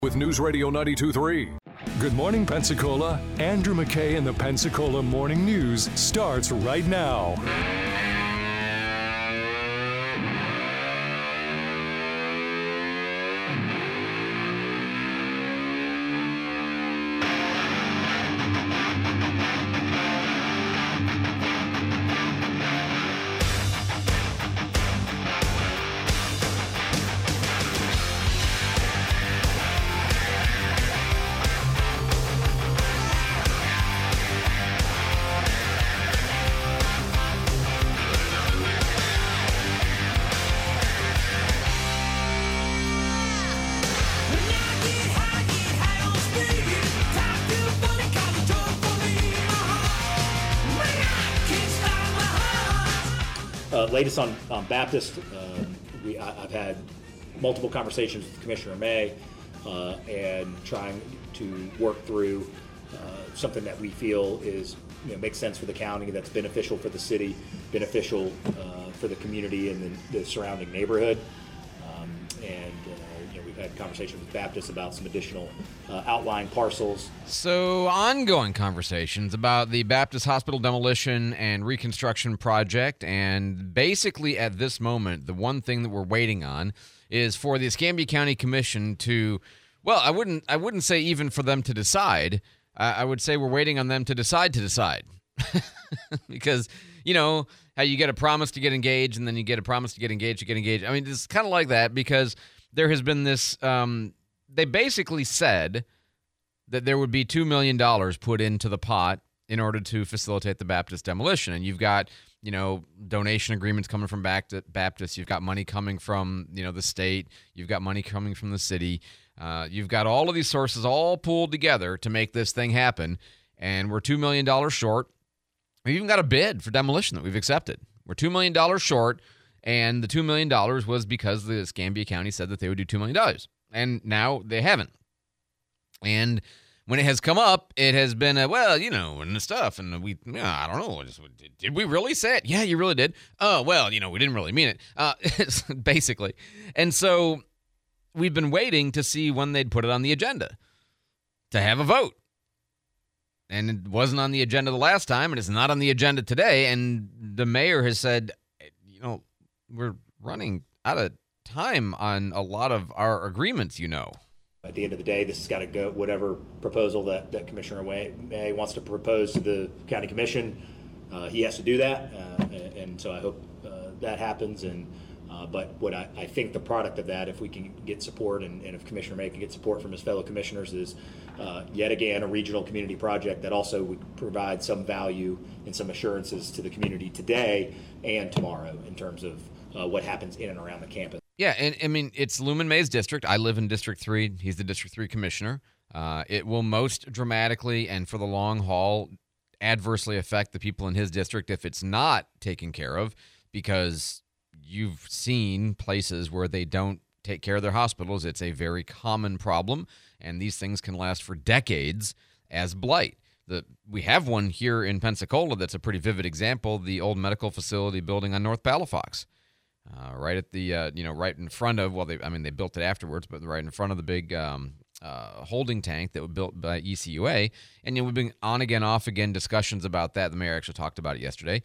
With News Radio 92.3. Good morning, Pensacola. Andrew McKay and the Pensacola Morning News starts right now. Latest on Baptist, I've had multiple conversations with Commissioner May and trying to work through something that we feel is makes sense for the county, that's beneficial for the city, beneficial for the community and the surrounding neighborhood. We've had conversations with Baptist about some additional outlying parcels. So ongoing conversations about the Baptist Hospital demolition and reconstruction project, and basically at this moment, the one thing that we're waiting on is for the Escambia County Commission to, well, I wouldn't say even for them to decide. I would say we're waiting on them to decide. Because, how you get a promise to get engaged, and then you get a promise to get engaged, I mean, it's kind of like that, because there has been this, they basically said that there would be $2 million put into the pot in order to facilitate the Baptist demolition. And you've got, donation agreements coming from Baptist. You've got money coming from, the state. You've got money coming from the city. You've got all of these sources all pulled together to make this thing happen. And we're $2 million short. We've even got a bid for demolition that we've accepted. We're $2 million short. And the $2 million was because the Escambia County said that they would do $2 million. And now they haven't. And when it has come up, it has been, and the stuff. And I don't know. Did we really say it? Yeah, you really did. Oh, well, we didn't really mean it, basically. And so we've been waiting to see when they'd put it on the agenda to have a vote. And it wasn't on the agenda the last time, and it's not on the agenda today. And the mayor has said, we're running out of time on a lot of our agreements, At the end of the day, this has got to go, whatever proposal that Commissioner May wants to propose to the county commission, he has to do that. And so I hope that happens. But what I think the product of that, if we can get support and if Commissioner May can get support from his fellow commissioners, is yet again a regional community project that also would provide some value and some assurances to the community today and tomorrow in terms of what happens in and around the campus. Yeah, and I mean, it's Lumen May's district. I live in District 3. He's the District 3 commissioner. It will most dramatically and for the long haul adversely affect the people in his district if it's not taken care of, because you've seen places where they don't take care of their hospitals. It's a very common problem, and these things can last for decades as blight. We have one here in Pensacola that's a pretty vivid example, the old medical facility building on North Palafox. Right at the, right in front of, they built it afterwards, but right in front of the big holding tank that was built by ECUA. And we've been on again, off again discussions about that. The mayor actually talked about it yesterday.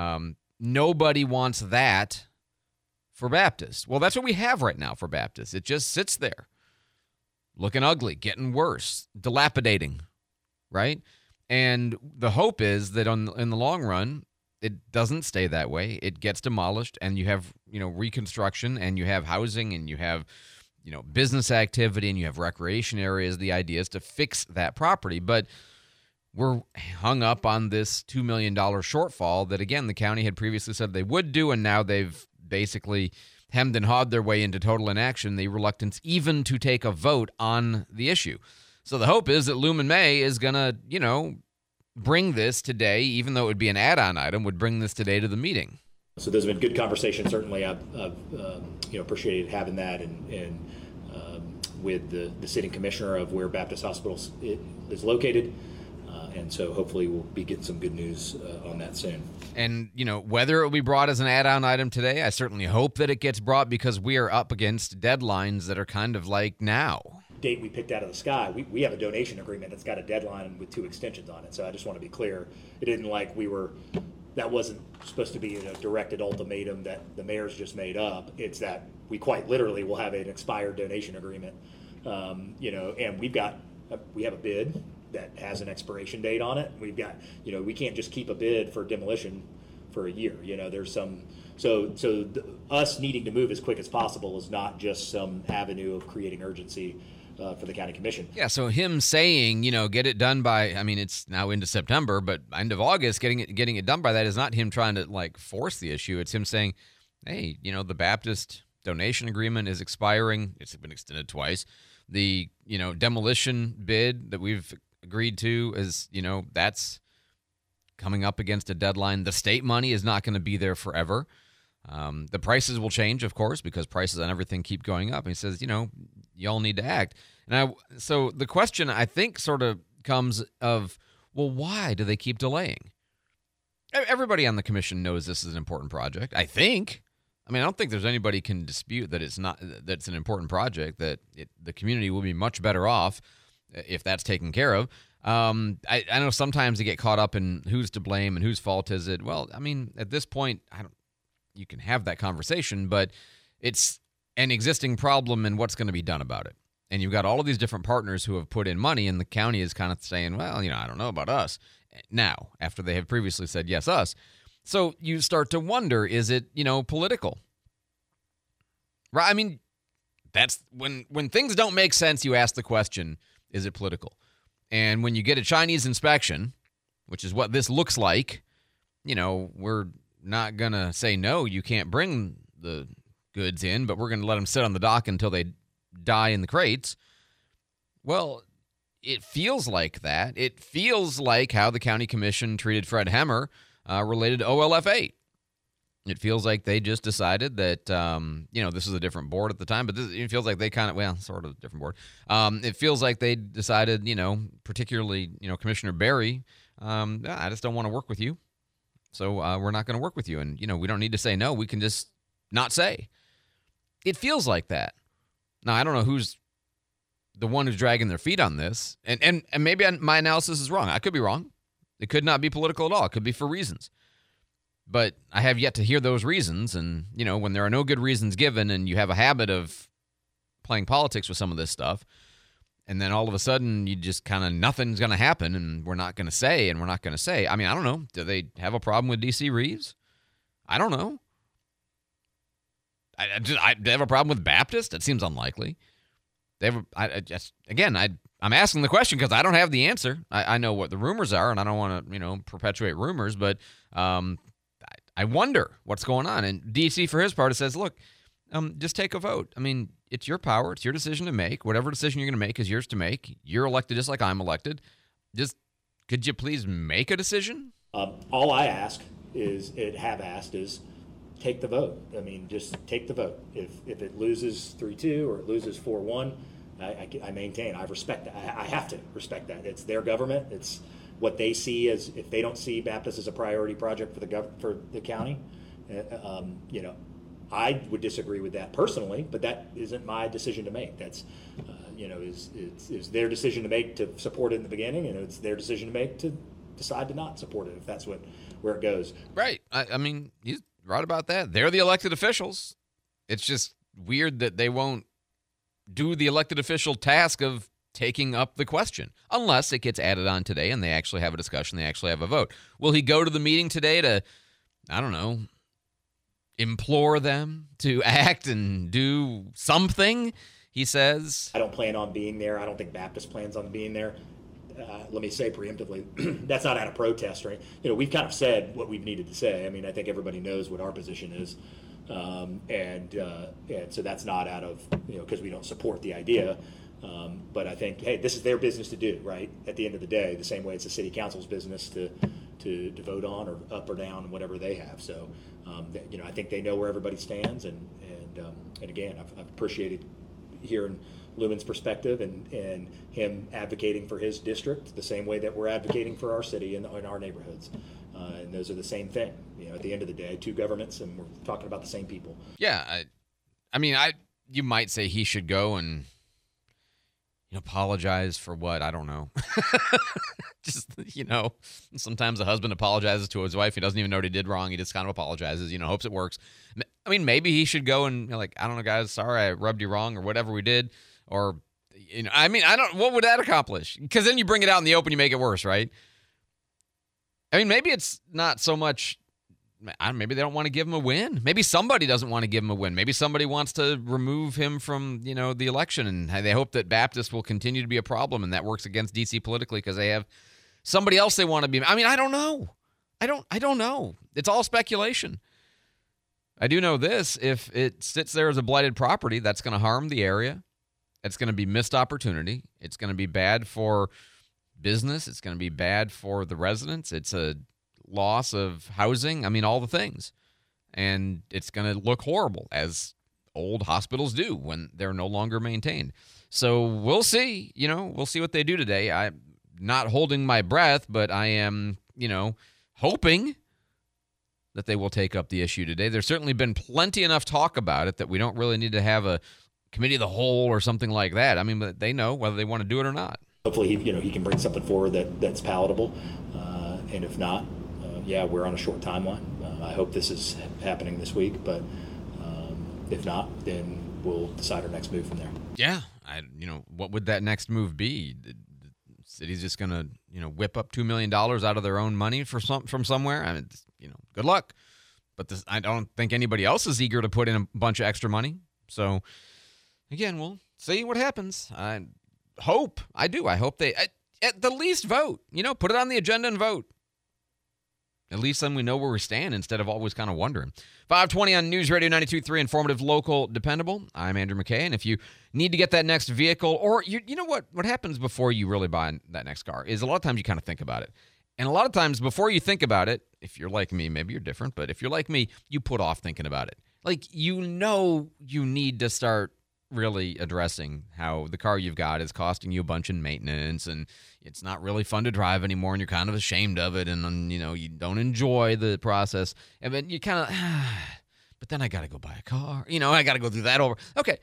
Nobody wants that for Baptist. Well, that's what we have right now for Baptist. It just sits there, looking ugly, getting worse, dilapidating, right? And the hope is that in the long run, it doesn't stay that way. It gets demolished, and you have, reconstruction, and you have housing, and you have, business activity, and you have recreation areas. The idea is to fix that property. But we're hung up on this $2 million shortfall that, again, the county had previously said they would do, and now they've basically hemmed and hawed their way into total inaction, the reluctance even to take a vote on the issue. So the hope is that Lumen May is going to, bring this today, even though it would be an add-on item, would bring this today to the meeting. So those have been good conversations. Certainly, I've appreciated having that and with the sitting commissioner of where Baptist Hospital is located. And so hopefully we'll be getting some good news on that soon. And, whether it will be brought as an add-on item today, I certainly hope that it gets brought, because we are up against deadlines that are kind of like now. date we picked out of the sky. We have a donation agreement that's got a deadline with 2 extensions on it. So I just want to be clear. It isn't like that wasn't supposed to be a directed ultimatum that the mayor's just made up. It's that we quite literally will have an expired donation agreement. And we have a bid that has an expiration date on it. We've got, we can't just keep a bid for demolition for a year. There's some, us needing to move as quick as possible is not just some avenue of creating urgency for the county commission. Yeah, so him saying, get it done by, it's now into September, but end of August, getting it done by that is not him trying to force the issue. It's him saying, hey, the Baptist donation agreement is expiring. It's been extended twice. The, demolition bid that we've agreed to is, that's coming up against a deadline. The state money is not going to be there forever. The prices will change, of course, because prices on everything keep going up. And he says, y'all need to act. So the question, I think, sort of comes of, well, why do they keep delaying? Everybody on the commission knows this is an important project, I think. I don't think there's anybody can dispute that it's an important project, that the community will be much better off if that's taken care of. I know sometimes you get caught up in who's to blame and whose fault is it. Well, at this point, you can have that conversation, but it's an existing problem and what's going to be done about it. And you've got all of these different partners who have put in money, and the county is kind of saying, well, I don't know about us now, after they have previously said, yes, us. So you start to wonder, is it, political? Right? That's when things don't make sense, you ask the question, is it political? And when you get a Chinese inspection, which is what this looks like, we're not going to say, no, you can't bring the goods in, but we're going to let them sit on the dock until they die in the crates. Well, it feels like that. It feels like how the county commission treated Fred Hemmer related to OLF 8. It feels like they just decided that, this is a different board at the time, but it feels like they sort of different board. It feels like they decided, particularly, Commissioner Berry, I just don't want to work with you. So we're not going to work with you. And, we don't need to say no. We can just not say. It feels like that. Now, I don't know who's the one who's dragging their feet on this. And maybe my analysis is wrong. I could be wrong. It could not be political at all. It could be for reasons. But I have yet to hear those reasons. And, when there are no good reasons given and you have a habit of playing politics with some of this stuff, and then all of a sudden you just kind of nothing's going to happen and we're not going to say. I don't know. Do they have a problem with D.C. Reeves? I don't know. They have a problem with Baptist? It seems unlikely. I'm asking the question because I don't have the answer. I know what the rumors are, and I don't want to, perpetuate rumors, but I wonder what's going on. And D.C., for his part, says, look, just take a vote. It's your power. It's your decision to make. Whatever decision you're going to make is yours to make. You're elected just like I'm elected. Just could you please make a decision? All I ask is take the vote. Just take the vote. If it loses 3-2 or it loses 4-1, I maintain. I respect that. I have to respect that. It's their government. It's what they see as, if they don't see Baptist as a priority project for the county, I would disagree with that personally, but that isn't my decision to make. That's, it's their decision to make to support it in the beginning, and it's their decision to make to decide to not support it if that's where it goes. Right. He's right about that. They're the elected officials. It's just weird that they won't do the elected official task of taking up the question, unless it gets added on today and they actually have a discussion, they actually have a vote. Will he go to the meeting today to, implore them to act and do something? He says, I don't plan on being there. I don't think Baptist plans on being there. Let me say preemptively, that's not out of protest, right? We've kind of said what we've needed to say. I think everybody knows what our position is. And so that's not out of, because we don't support the idea. But I think, hey, this is their business to do, right? At the end of the day, the same way it's the city council's business to vote on or up or down whatever they have. So, I think they know where everybody stands. And again, I've appreciated hearing Lumen's perspective and him advocating for his district the same way that we're advocating for our city and our neighborhoods. And those are the same thing. At the end of the day, two governments, and we're talking about the same people. Yeah, you might say he should go and apologize for what? I don't know. Just, sometimes a husband apologizes to his wife. He doesn't even know what he did wrong. He just kind of apologizes, hopes it works. I mean, maybe he should go and I don't know, guys, sorry, I rubbed you wrong or whatever we did. Or, what would that accomplish? Because then you bring it out in the open, you make it worse, right? I mean, maybe it's not so much, maybe they don't want to give him a win. Maybe somebody doesn't want to give him a win. Maybe somebody wants to remove him from, the election, and they hope that Baptist will continue to be a problem, and that works against D.C. politically because they have somebody else they want to be. I mean, I don't know. I don't know. It's all speculation. I do know this. If it sits there as a blighted property, that's going to harm the area. It's going to be missed opportunity. It's going to be bad for business. It's going to be bad for the residents. It's a loss of housing. I mean, all the things. And it's going to look horrible, as old hospitals do when they're no longer maintained. So we'll see. We'll see what they do today. I'm not holding my breath, but I am, hoping that they will take up the issue today. There's certainly been plenty enough talk about it that we don't really need to have a committee of the whole or something like that. I mean, but they know whether they want to do it or not. Hopefully, he can bring something forward that's palatable. And if not, we're on a short timeline. I hope this is happening this week, but if not, then we'll decide our next move from there. Yeah. What would that next move be? The city's just going to, whip up $2 million out of their own money from somewhere. I mean, good luck. But I don't think anybody else is eager to put in a bunch of extra money. So, again, we'll see what happens. I hope they, at the least, vote. Put it on the agenda and vote. At least then we know where we stand instead of always kind of wondering. 520 on News Radio 92.3, informative, local, dependable. I'm Andrew McKay, and if you need to get that next vehicle, or you know what happens before you really buy that next car is a lot of times you kind of think about it. And a lot of times before you think about it, if you're like me, maybe you're different, but if you're like me, you put off thinking about it. Like, you need to start really addressing how the car you've got is costing you a bunch in maintenance, and it's not really fun to drive anymore, and you're kind of ashamed of it, and you don't enjoy the process, and then you kind of, but then I got to go buy a car, I got to go through that over. Okay,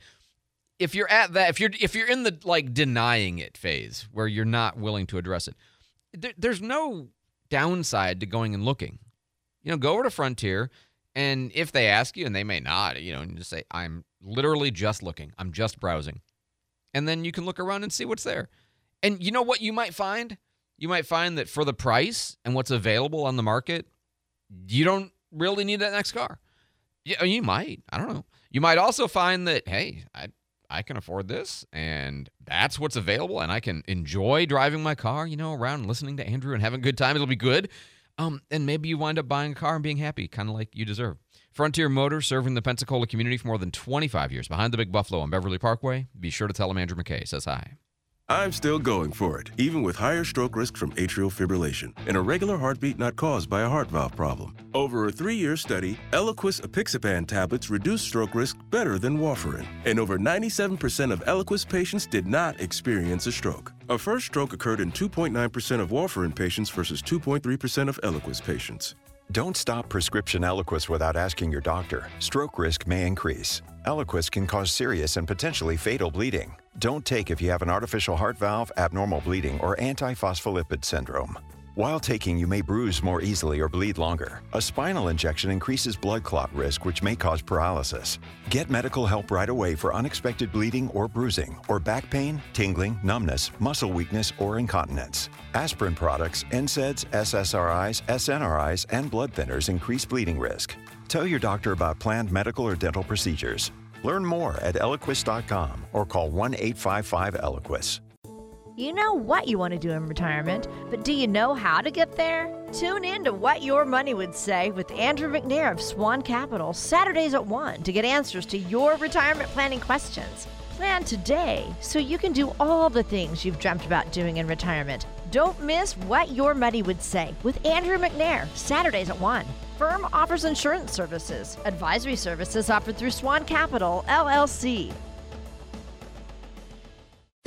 if you're at that, if you're in the denying it phase where you're not willing to address it, there's no downside to going and looking. Go over to Frontier, and if they ask you, and they may not, you just say, I'm literally just looking. I'm just browsing. And then you can look around and see what's there. And you know what you might find? You might find that for the price and what's available on the market, you don't really need that next car. Yeah, you might. I don't know. You might also find that, hey, I can afford this, and that's what's available, and I can enjoy driving my car, around listening to Andrew and having a good time. It'll be good. And maybe you wind up buying a car and being happy, kind of like you deserve. Frontier Motors, serving the Pensacola community for more than 25 years, behind the Big Buffalo on Beverly Parkway. Be sure to tell them Andrew McKay says hi. I'm still going for it, even with higher stroke risk from atrial fibrillation, an irregular heartbeat not caused by a heart valve problem. Over a 3-year study, Eliquis apixaban tablets reduced stroke risk better than warfarin, and over 97% of Eliquis patients did not experience a stroke. A first stroke occurred in 2.9% of warfarin patients versus 2.3% of Eliquis patients. Don't stop prescription Eliquis without asking your doctor. Stroke risk may increase. Eliquis can cause serious and potentially fatal bleeding. Don't take if you have an artificial heart valve, abnormal bleeding, or antiphospholipid syndrome. While taking, you may bruise more easily or bleed longer. A spinal injection increases blood clot risk, which may cause paralysis. Get medical help right away for unexpected bleeding or bruising, or back pain, tingling, numbness, muscle weakness, or incontinence. Aspirin products, NSAIDs, SSRIs, SNRIs, and blood thinners increase bleeding risk. Tell your doctor about planned medical or dental procedures. Learn more at Eliquis.com or call 1-855-ELIQUIS. You know what you want to do in retirement, but do you know how to get there? Tune in to What Your Money Would Say with Andrew McNair of Swan Capital, Saturdays at 1 to get answers to your retirement planning questions. Plan today so you can do all the things you've dreamt about doing in retirement. Don't miss What Your Money Would Say with Andrew McNair, Saturdays at 1. Firm offers insurance services. Advisory services offered through Swan Capital, LLC.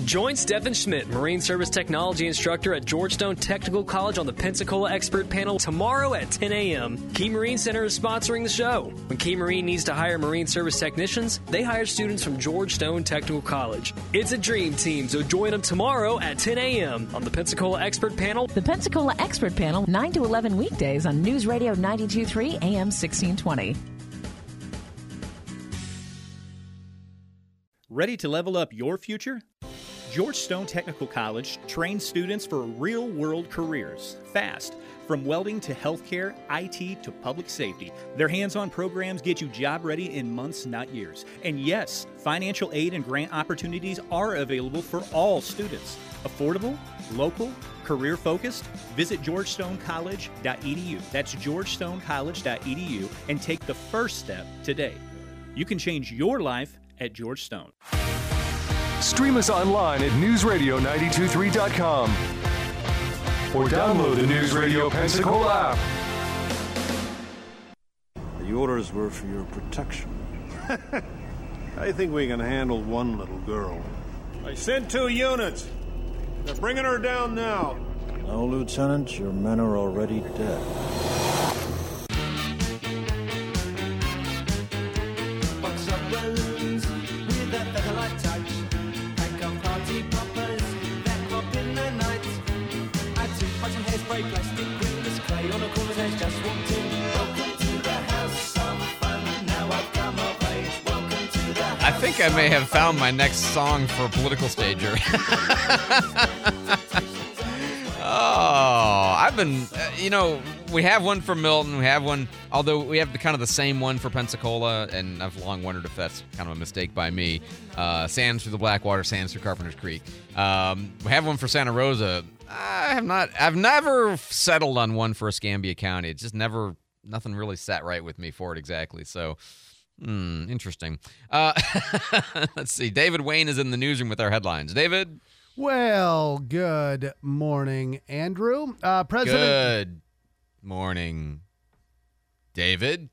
Join Stephen Schmidt, Marine Service Technology Instructor at Georgetown Technical College on the Pensacola Expert Panel tomorrow at 10 a.m. Key Marine Center is sponsoring the show. When Key Marine needs to hire Marine Service technicians, they hire students from Georgetown Technical College. It's a dream team, so join them tomorrow at 10 a.m. on the Pensacola Expert Panel. The Pensacola Expert Panel, 9 to 11 weekdays on News Radio 92.3 AM 1620. Ready to level up your future? Georgetown Technical College trains students for real-world careers, fast. From welding to healthcare, IT to public safety, their hands-on programs get you job-ready in months, not years. And yes, financial aid and grant opportunities are available for all students. Affordable, local, career-focused? Visit georgetowncollege.edu. That's georgetowncollege.edu and take the first step today. You can change your life at Georgetown. Stream us online at newsradio923.com or download the News Radio Pensacola app. The orders were for your protection. I think we can handle one little girl. I sent 2 units. They're bringing her down now. No, Lieutenant, your men are already dead. I think I may have found my next song for a political stager. Oh, I've been, we have one for Milton. We have one, although we have the same one for Pensacola, and I've long wondered if that's kind of a mistake by me. Sands through the Blackwater, Sands through Carpenter's Creek. We have one for Santa Rosa. I've never settled on one for Escambia County. It's just nothing really sat right with me for it exactly. So, interesting. Let's see. David Wayne is in the newsroom with our headlines. David? Well, good morning, Andrew. Good morning, David.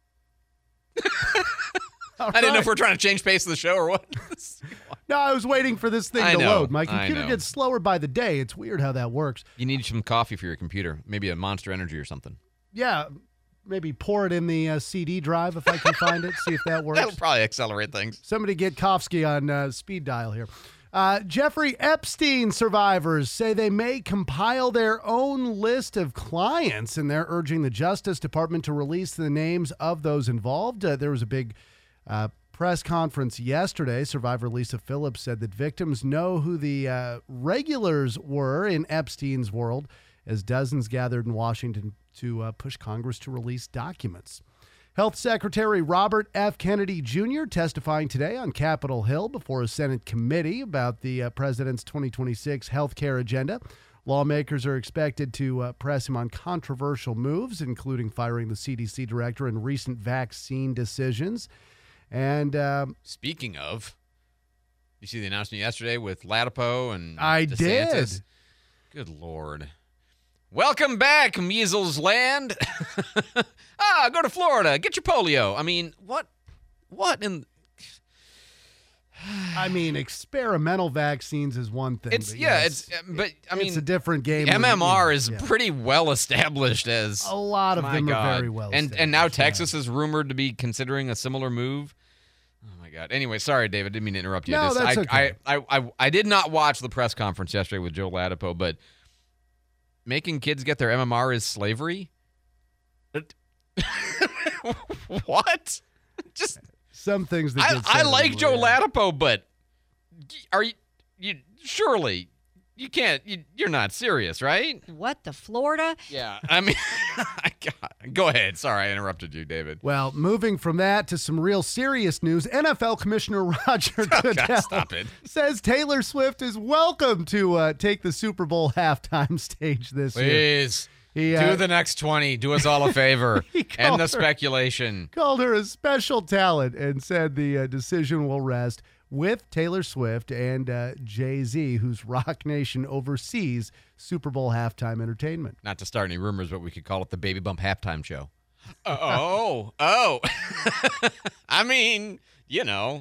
I didn't know if we're trying to change pace of the show or what. No, I was waiting for this thing to load. My computer know. gets slower by the day. It's weird how that works. You need some coffee for your computer. Maybe a Monster Energy or something. Yeah, maybe pour it in the CD drive if I can find it, see if that works. That'll probably accelerate things. Somebody get Kofsky on speed dial here. Jeffrey Epstein survivors say they may compile their own list of clients, and they're urging the Justice Department to release the names of those involved. There was a big press conference yesterday. Survivor Lisa Phillips said that victims know who the regulars were in Epstein's world as dozens gathered in Washington to push Congress to release documents. Health Secretary Robert F. Kennedy Jr. testifying today on Capitol Hill before a Senate committee about the president's 2026 health care agenda. Lawmakers are expected to press him on controversial moves, including firing the CDC director and recent vaccine decisions. And speaking of, you see the announcement yesterday with Latipo and I DeSantis? did. Good Lord. Welcome back, measles land. Go to Florida. Get your polio. I mean, what in... I mean, experimental vaccines is one thing. It's a different game. MMR is pretty well established as a lot of them are very well established. And now Texas is rumored to be considering a similar move. Oh my God. Anyway, sorry, David, didn't mean to interrupt you. No, that's okay. I did not watch the press conference yesterday with Joe Latipo, but making kids get their MMR is slavery? What? Just some things that I like Joe Latipo, but are you surely you can't you're not serious, right? What, the Florida? Yeah. I mean, go ahead. Sorry, I interrupted you, David. Well, moving from that to some real serious news, NFL Commissioner Roger Goodell says Taylor Swift is welcome to take the Super Bowl halftime stage this year. Please. Do the next 20. Do us all a favor. End the speculation. Called her a special talent and said the decision will rest with Taylor Swift and Jay-Z, whose Rock Nation oversees Super Bowl halftime entertainment. Not to start any rumors, but we could call it the Baby Bump halftime show. Oh. I mean,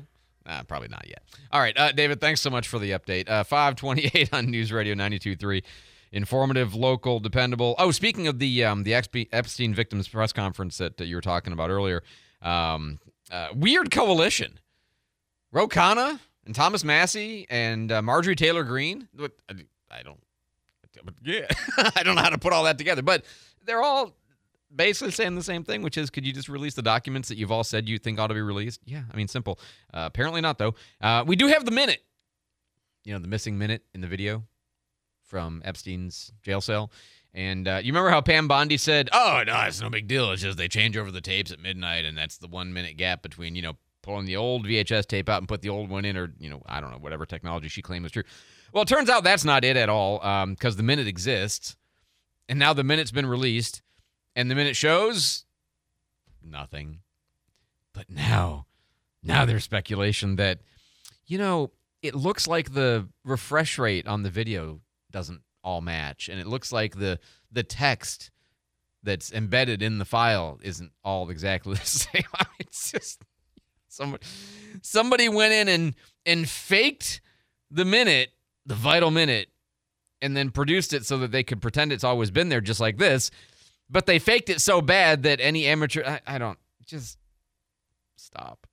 Probably not yet. All right, David, thanks so much for the update. 528 on News Radio 92.3. Informative, local, dependable. Oh, speaking of the Epstein victims press conference that you were talking about earlier, weird coalition. Ro Khanna and Thomas Massie and Marjorie Taylor Greene. I don't know how to put all that together, but they're all basically saying the same thing, which is, could you just release the documents that you've all said you think ought to be released? Yeah, I mean, simple. Apparently not, though. We do have the minute. The missing minute in the video from Epstein's jail cell. And you remember how Pam Bondi said, oh, no, it's no big deal. It's just they change over the tapes at midnight, and that's the 1 minute gap between, pulling the old VHS tape out and put the old one in, or, I don't know, whatever technology she claimed was true. Well, it turns out that's not it at all, because the minute exists, and now the minute's been released, and the minute shows nothing. But now there's speculation that, it looks like the refresh rate on the video doesn't all match, and it looks like the text that's embedded in the file isn't all exactly the same. I mean, it's just somebody went in and faked the minute, the vital minute, and then produced it so that they could pretend it's always been there, just like this. But they faked it so bad that any amateur, I don't, just stop.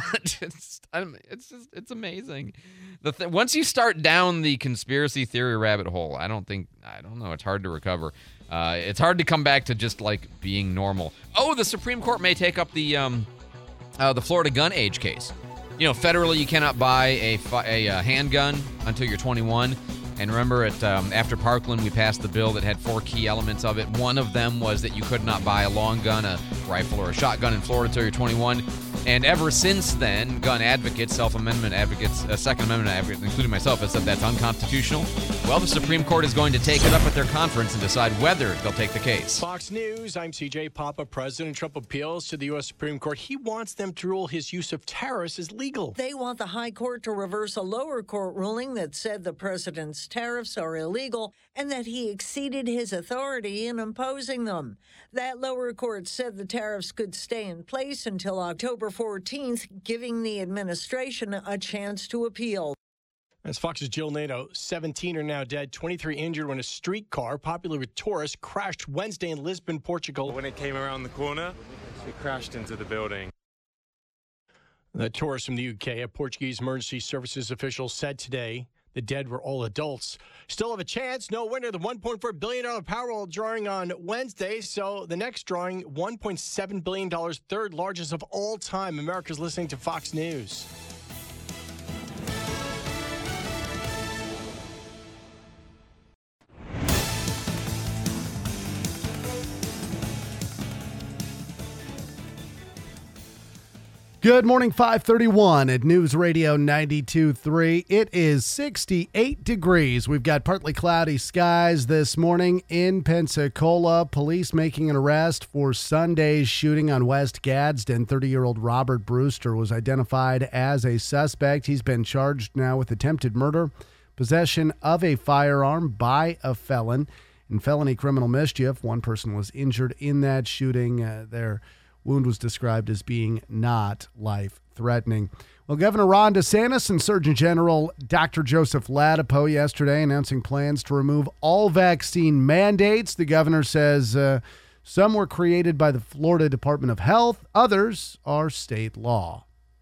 It's amazing. Once you start down the conspiracy theory rabbit hole, I don't know, it's hard to recover. It's hard to come back to just like being normal. Oh, the Supreme Court may take up the Florida gun age case. Federally you cannot buy a handgun until you're 21. And remember, after Parkland, we passed the bill that had 4 key elements of it. One of them was that you could not buy a long gun, a rifle, or a shotgun in Florida until you're 21. And ever since then, gun advocates, self-amendment advocates, Second Amendment advocates, including myself, have said that's unconstitutional. Well, the Supreme Court is going to take it up at their conference and decide whether they'll take the case. Fox News, I'm CJ Papa. President Trump appeals to the U.S. Supreme Court. He wants them to rule his use of tariffs is legal. They want the high court to reverse a lower court ruling that said the president's tariffs are illegal and that he exceeded his authority in imposing them. That lower court said the tariffs could stay in place until October 14th, giving the administration a chance to appeal. As Fox's Jill Nato, 17 are now dead, 23 injured when a streetcar, popular with tourists, crashed Wednesday in Lisbon, Portugal. When it came around the corner, it crashed into the building. The tourist from the UK, a Portuguese emergency services official, said today the dead were all adults. Still have a chance. No winner. The $1.4 billion Powerball drawing on Wednesday. So the next drawing, $1.7 billion, third largest of all time. America's listening to Fox News. Good morning, 531 at News Radio 92.3. It is 68 degrees. We've got partly cloudy skies this morning in Pensacola. Police making an arrest for Sunday's shooting on West Gadsden. 30-year-old Robert Brewster was identified as a suspect. He's been charged now with attempted murder, possession of a firearm by a felon, and felony criminal mischief. One person was injured in that shooting. Their wound was described as being not life-threatening. Well, Governor Ron DeSantis and Surgeon General Dr. Joseph Ladapo yesterday announcing plans to remove all vaccine mandates. The governor says some were created by the Florida Department of Health, others are state law.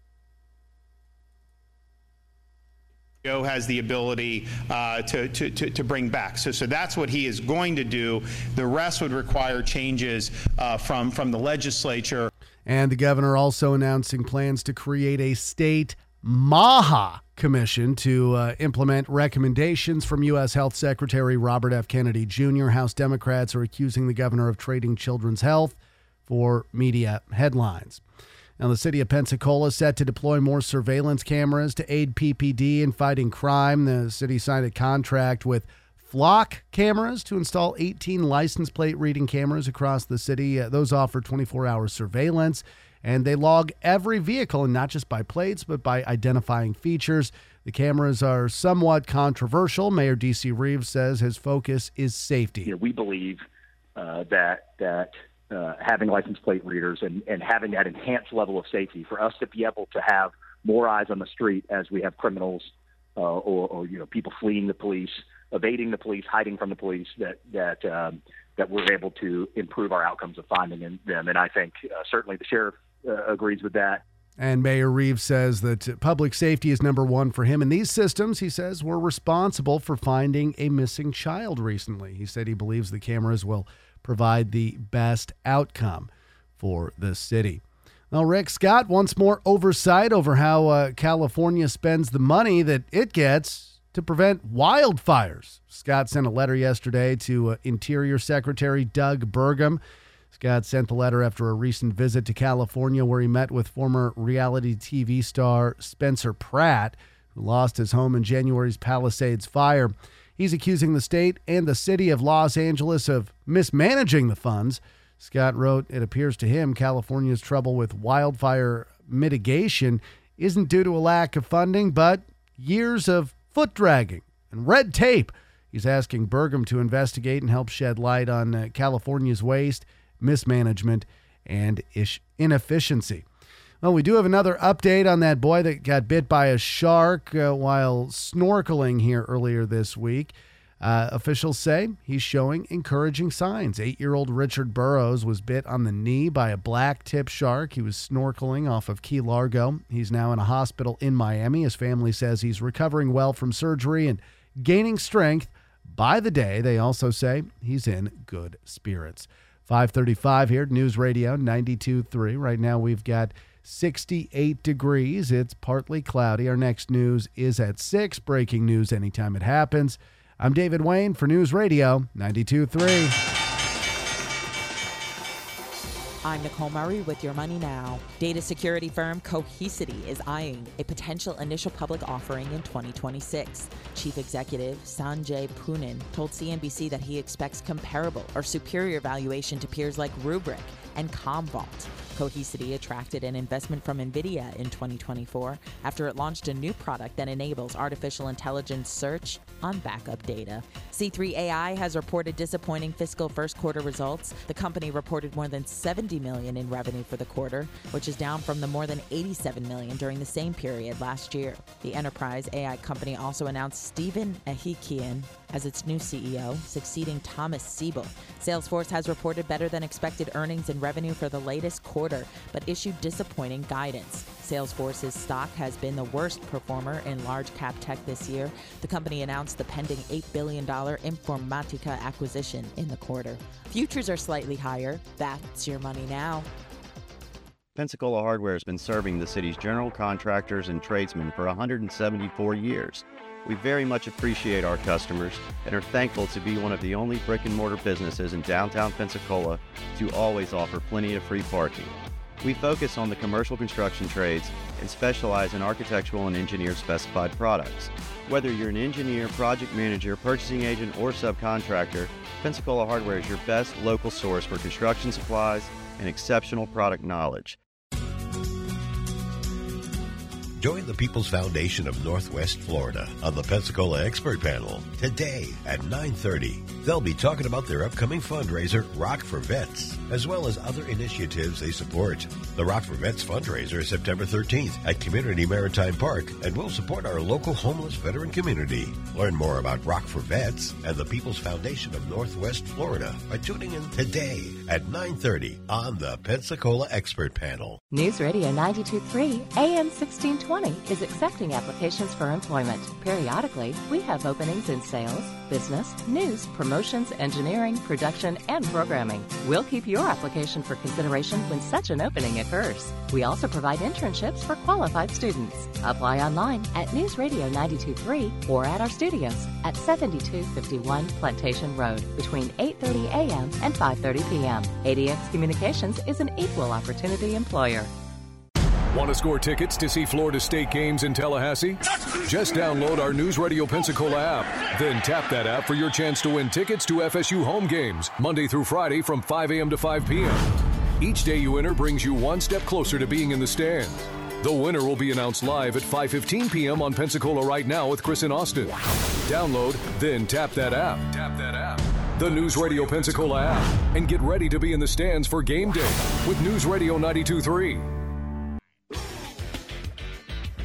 Has the ability to bring back. So that's what he is going to do. The rest would require changes from the legislature. And the governor also announcing plans to create a state MAHA commission to implement recommendations from U.S. Health Secretary Robert F. Kennedy Jr. House Democrats are accusing the governor of trading children's health for media headlines. Now, the city of Pensacola is set to deploy more surveillance cameras to aid PPD in fighting crime. The city signed a contract with Flock Cameras to install 18 license plate reading cameras across the city. Those offer 24-hour surveillance, and they log every vehicle, and not just by plates, but by identifying features. The cameras are somewhat controversial. Mayor D.C. Reeves says his focus is safety. We believe that having license plate readers and having that enhanced level of safety for us to be able to have more eyes on the street as we have criminals or people fleeing the police, evading the police, hiding from the police, that we're able to improve our outcomes of finding them. And I think certainly the sheriff agrees with that. And Mayor Reeves says that public safety is number one for him. And these systems, he says, were responsible for finding a missing child recently. He said he believes the cameras will provide the best outcome for the city. Well, Rick Scott wants more oversight over how California spends the money that it gets to prevent wildfires. Scott sent a letter yesterday to Interior Secretary Doug Burgum. Scott sent the letter after a recent visit to California where he met with former reality TV star Spencer Pratt, who lost his home in January's Palisades fire. He's accusing the state and the city of Los Angeles of mismanaging the funds. Scott wrote, it appears to him California's trouble with wildfire mitigation isn't due to a lack of funding, but years of foot dragging and red tape. He's asking Burgum to investigate and help shed light on California's waste, mismanagement, and inefficiency. Well, we do have another update on that boy that got bit by a shark while snorkeling here earlier this week. Officials say he's showing encouraging signs. 8-year-old Richard Burrows was bit on the knee by a black-tip shark. He was snorkeling off of Key Largo. He's now in a hospital in Miami. His family says he's recovering well from surgery and gaining strength by the day. They also say he's in good spirits. 5:35 here at News Radio 92.3. Right now we've got 68 degrees. It's partly cloudy. Our next news is at 6. Breaking news anytime it happens. I'm David Wayne for News Radio 92.3. I'm Nicole Murray with Your Money Now. Data security firm Cohesity is eyeing a potential initial public offering in 2026. Chief Executive Sanjay Poonen told CNBC that he expects comparable or superior valuation to peers like Rubrik and Commvault. Cohesity attracted an investment from NVIDIA in 2024 after it launched a new product that enables artificial intelligence search on backup data. C3 AI has reported disappointing fiscal first quarter results. The company reported more than $70 million in revenue for the quarter, which is down from the more than $87 million during the same period last year. The enterprise AI company also announced Stephen Ahikian as its new CEO, succeeding Thomas Siebel. Salesforce has reported better than expected earnings and revenue for the latest quarter, but issued disappointing guidance. Salesforce's stock has been the worst performer in large cap tech this year. The company announced the pending $8 billion Informatica acquisition in the quarter. Futures are slightly higher. That's Your Money Now. Pensacola Hardware has been serving the city's general contractors and tradesmen for 174 years. We very much appreciate our customers and are thankful to be one of the only brick-and-mortar businesses in downtown Pensacola to always offer plenty of free parking. We focus on the commercial construction trades and specialize in architectural and engineer-specified products. Whether you're an engineer, project manager, purchasing agent, or subcontractor, Pensacola Hardware is your best local source for construction supplies and exceptional product knowledge. Join the People's Foundation of Northwest Florida on the Pensacola Expert Panel today at 9:30. They'll be talking about their upcoming fundraiser, Rock for Vets, as well as other initiatives they support. The Rock for Vets fundraiser is September 13th at Community Maritime Park and will support our local homeless veteran community. Learn more about Rock for Vets and the People's Foundation of Northwest Florida by tuning in today at 9:30 on the Pensacola Expert Panel. News Radio 92.3 AM 1620 is accepting applications for employment. Periodically, we have openings in sales, business, news, promotions, engineering, production, and programming. We'll keep your application for consideration when such an opening occurs. We also provide internships for qualified students. Apply online at News Radio 92.3 or at our studios at 7251 Plantation Road between 8:30 a.m. and 5:30 p.m. ADX Communications is an equal opportunity employer. Want to score tickets to see Florida State games in Tallahassee? Just download our News Radio Pensacola app. Then tap that app for your chance to win tickets to FSU home games, Monday through Friday from 5 a.m. to 5 p.m. Each day you enter brings you one step closer to being in the stands. The winner will be announced live at 5:15 p.m. on Pensacola Right Now with Chris and Austin. Download, then tap that app. Tap that app. The News Radio Pensacola app. And get ready to be in the stands for game day with News Radio 92.3.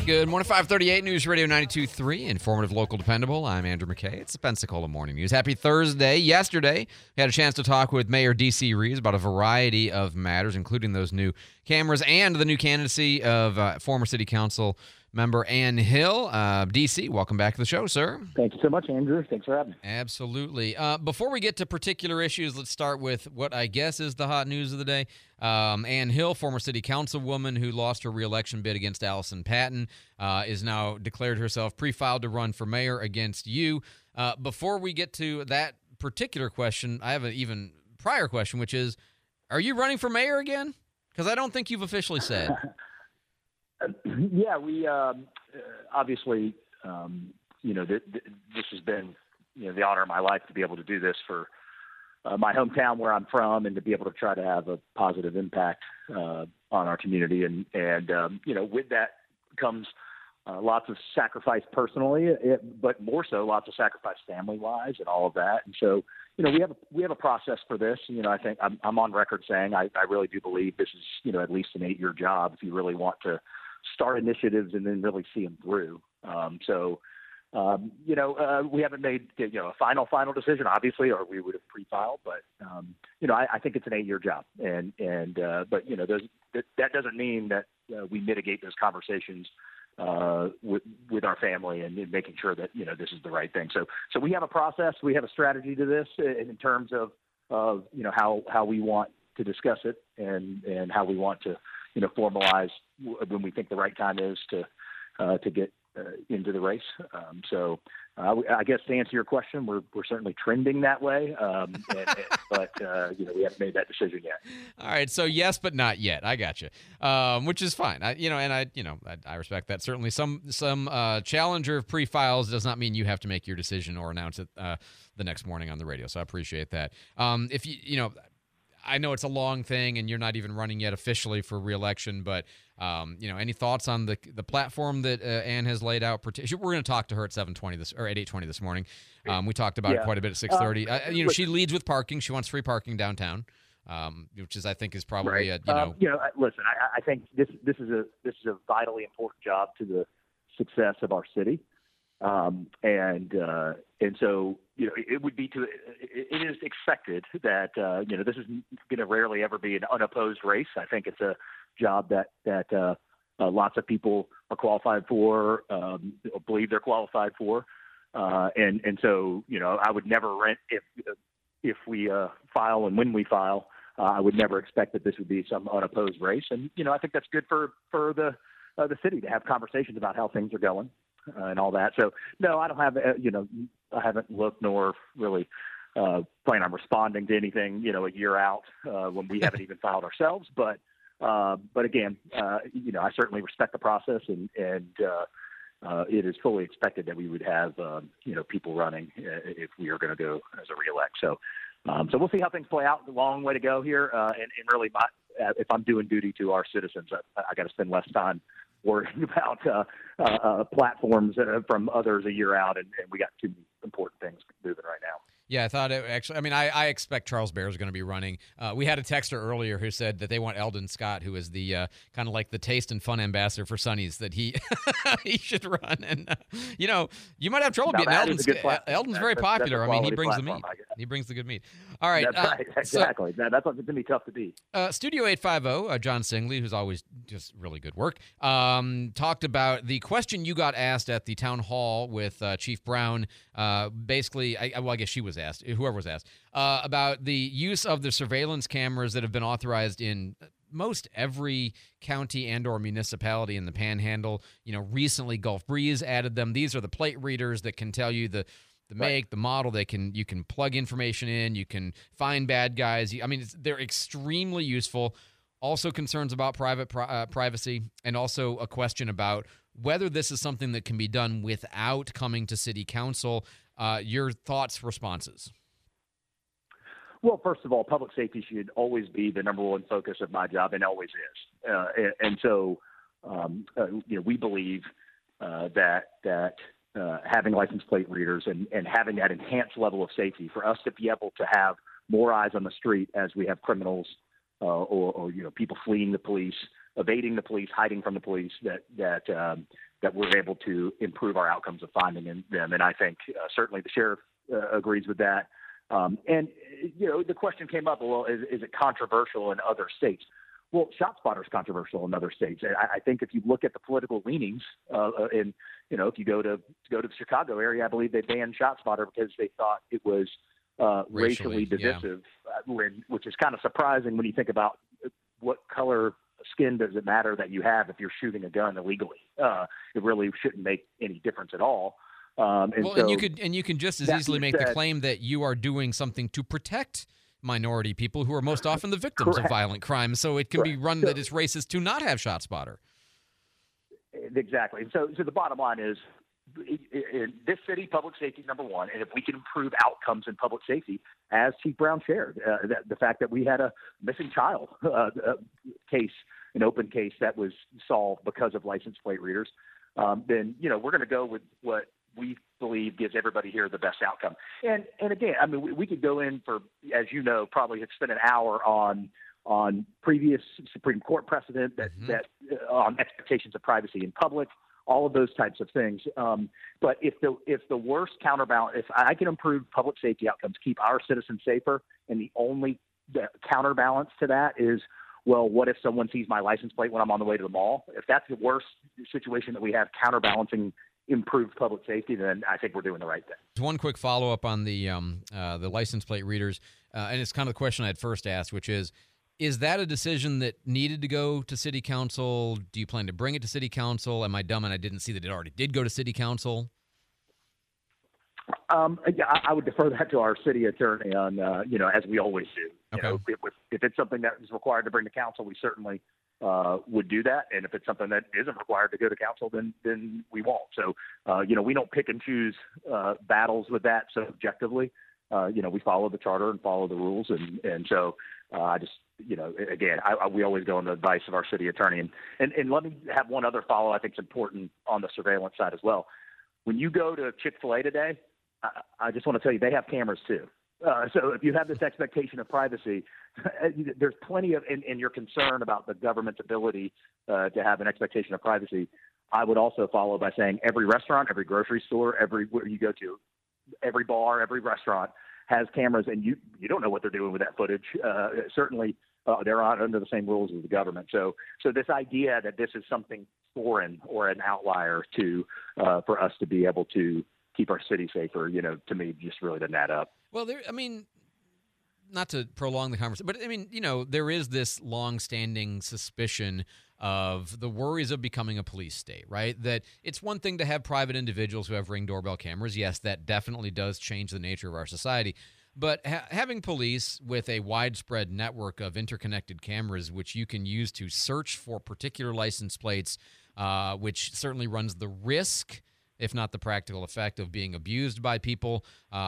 Good morning, 538 News Radio 92.3, informative, local, dependable. I'm Andrew McKay. It's the Pensacola Morning News. Happy Thursday. Yesterday, we had a chance to talk with Mayor D.C. Reeves about a variety of matters, including those new cameras and the new candidacy of former City Council member Ann Hill. D.C., welcome back to the show, sir. Thank you so much, Andrew. Thanks for having me. Absolutely. Before we get to particular issues, let's start with what I guess is the hot news of the day. Ann Hill, former city councilwoman who lost her re-election bid against Allison Patton, is now declared herself pre-filed to run for mayor against you. Before we get to that particular question, I have an even prior question, which is, are you running for mayor again? Because I don't think you've officially said. Yeah, we obviously, this has been, the honor of my life to be able to do this for my hometown where I'm from, and to be able to try to have a positive impact on our community. And with that comes lots of sacrifice personally, but more so lots of sacrifice family-wise and all of that. And so, we have a process for this. I think I'm on record saying I really do believe this is, at least an 8-year job if you really want to start initiatives and then really see them through. We haven't made, a final decision, obviously, or we would have pre-filed, but, I think it's an 8-year job. But that doesn't mean that we mitigate those conversations with our family and making sure that, this is the right thing. So we have a process, we have a strategy to this in terms of how we want to discuss it and how we want to, formalize when we think the right time is to get into the race. I guess to answer your question, we're certainly trending that way, but we haven't made that decision yet. All right, so yes, but not yet. I got you, which is fine. I respect that. Certainly, some challenger of pre-files does not mean you have to make your decision or announce it the next morning on the radio. So I appreciate that. If I know it's a long thing, and you're not even running yet officially for re-election, but any thoughts on the platform that Ann has laid out? We're going to talk to her at 7:20 or at 8:20 this morning. We talked about it quite a bit at 6:30. She leads with parking. She wants free parking downtown, which I think is probably right. Listen, I think this is a vitally important job to the success of our city. And so, it would be it is expected that, this is going to rarely ever be an unopposed race. I think it's a job that lots of people are qualified for, believe they're qualified for. And so, I would never rent if we file and when we file, I would never expect that this would be some unopposed race. And, I think that's good for the city to have conversations about how things are going. And all that. So, no, I don't have, I haven't looked nor really plan on responding to anything, a year out when we haven't even filed ourselves. But again, I certainly respect the process, and it is fully expected that we would have, people running if we are going to go as a re-elect. So we'll see how things play out. A long way to go here. And really, if I'm doing duty to our citizens, I got to spend less time worrying about platforms from others a year out, and we got too many important things moving right now. Yeah, I thought it actually. I mean, I expect Charles Bear is going to be running. We had a texter earlier who said that they want Eldon Scott, who is the kind of like the taste and fun ambassador for Sonny's, that he should run. And you might have trouble beating Eldon. Eldon's very popular. I mean, he brings the meat. He brings the good meat. All right, that's right. Exactly. That's going to be tough to beat. Studio 850, John Singley, who's always just really good work, talked about the question you got asked at the town hall with Chief Brown. Basically, I guess she was asked, whoever was asked, about the use of the surveillance cameras that have been authorized in most every county and or municipality in the Panhandle. Recently Gulf Breeze added them. These are the plate readers that can tell you the make, the model. You can plug information in. You can find bad guys. They're extremely useful. Also concerns about privacy, and also a question about whether this is something that can be done without coming to city council. Your thoughts, responses? Well, first of all, public safety should always be the number one focus of my job, and always is. And so, we believe that having license plate readers and having that enhanced level of safety for us to be able to have more eyes on the street as we have criminals or people fleeing the police, evading the police, hiding from the police, that that we're able to improve our outcomes of finding them. And I think certainly the sheriff agrees with that. And, the question came up, well, is it controversial in other states? Well, ShotSpotter is controversial in other states. I think if you look at the political leanings, if you go to the Chicago area, I believe they banned ShotSpotter because they thought it was racially divisive, which is kind of surprising when you think about what color skin does it matter that you have if you're shooting a gun illegally. It really shouldn't make any difference at all. And you can just as easily make the claim that you are doing something to protect minority people who are most often the victims of violent crime. So it can be run that it's racist to not have ShotSpotter. Exactly. So the bottom line is, in this city, public safety is number one. And if we can improve outcomes in public safety, as Chief Brown shared, the fact that we had a missing child case, an open case that was solved because of license plate readers, then, we're going to go with what we believe gives everybody here the best outcome. And again, I mean, we could go in for, as you know, probably have spent an hour on previous Supreme Court precedent that on expectations of privacy in public, all of those types of things. But if the worst counterbalance, if I can improve public safety outcomes, keep our citizens safer, and the only counterbalance to that is, well, what if someone sees my license plate when I'm on the way to the mall? If that's the worst situation that we have counterbalancing improved public safety, then I think we're doing the right thing. One quick follow-up on the license plate readers, and it's kind of the question I had first asked, which is that a decision that needed to go to City Council? Do you plan to bring it to City Council? Am I dumb and I didn't see that it already did go to City Council? I would defer that to our city attorney on, as we always do. Okay. If it's something that is required to bring to council, we certainly would do that. And if it's something that isn't required to go to council, then we won't. So, we don't pick and choose battles with that subjectively. We follow the charter and follow the rules. And so I just, again, we always go on the advice of our city attorney. And let me have one other follow I think is important on the surveillance side as well. When you go to Chick-fil-A today, I just want to tell you, they have cameras too. So if you have this expectation of privacy, there's plenty of, and you're concerned about the government's ability to have an expectation of privacy. I would also follow by saying every restaurant, every grocery store, everywhere you go to, every bar, every restaurant has cameras, and you don't know what they're doing with that footage. Certainly, they're not under the same rules as the government. So this idea that this is something foreign or an outlier to for us to be able to keep our city safer, to me, just really doesn't add up. Well, not to prolong the conversation, but there is this long-standing suspicion of the worries of becoming a police state, right? That it's one thing to have private individuals who have Ring doorbell cameras. Yes, that definitely does change the nature of our society. But having police with a widespread network of interconnected cameras, which you can use to search for particular license plates, which certainly runs the risk, if not the practical effect, of being abused by people.